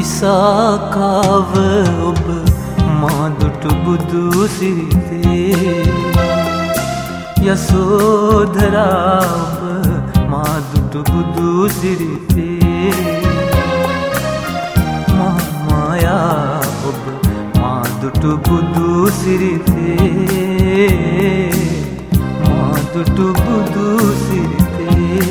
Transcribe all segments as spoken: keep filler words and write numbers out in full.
විසාකාව ඔබ මා දුටු බුදු සිරිතේ යසෝධරා ඔබ මා දුටු බුදු සිරිතේ මා මායා ඔබ මා දුටු බුදු සිරිතේ මා දුටු බුදු සිරිතේ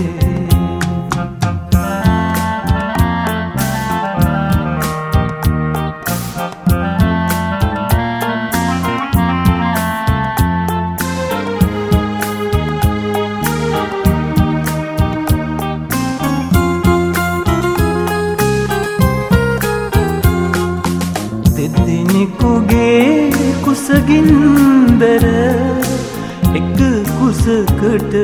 දෙදෙනෙකුගේ කුසගින්දර එක කුසකට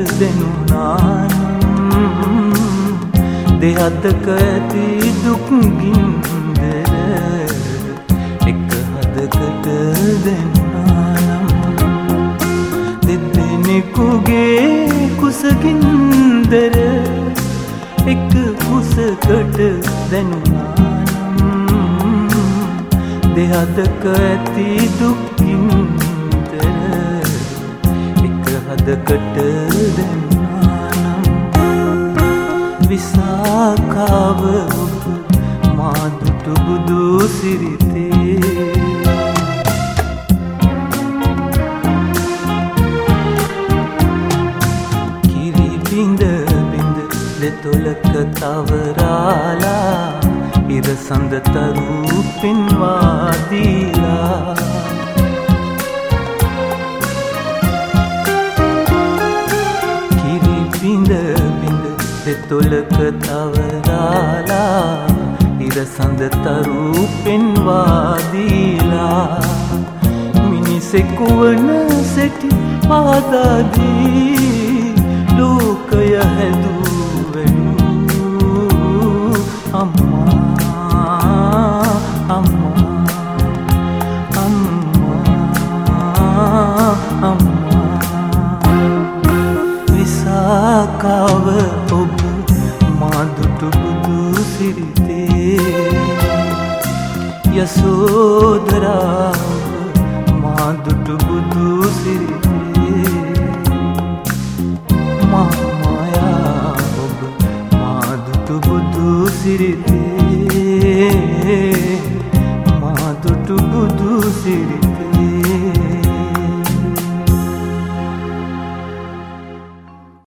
දෙනුනානම් දෙහදක ඇති දුක්ගින්දර එක හදකට දෙනුනානම් දෙදෙනෙකුගේ කුසගින්දර එක කුසකට දෙනුනානම් දෙහදක ඇති දුක්ගින්දර එක හදකට දෙන්නානම් විසාකාව ඔබ මා දුටු බුදු සිරිතේ කිරි බිඳ බිඳ දෙතොලක තවරාලා ඉර සඳ තරු පෙන්වා දීලා කිරි බිඳ බිඳ දෙතොලක තවරාලා ඉර සඳ තරු පෙන්වා දීලා මිනිසෙකු වන සැටි පාදාදී ලෝකය හැදූ වැඩූ අම්මා විසාකාව ඔබ මා දුටු බුදු සිරිතේ යසෝධරා මා දුටු බුදු සිරිතේ මා මායා ඔබ මා දුටු බුදු සිරිතේ මා දුටු බුදු සිරිතේ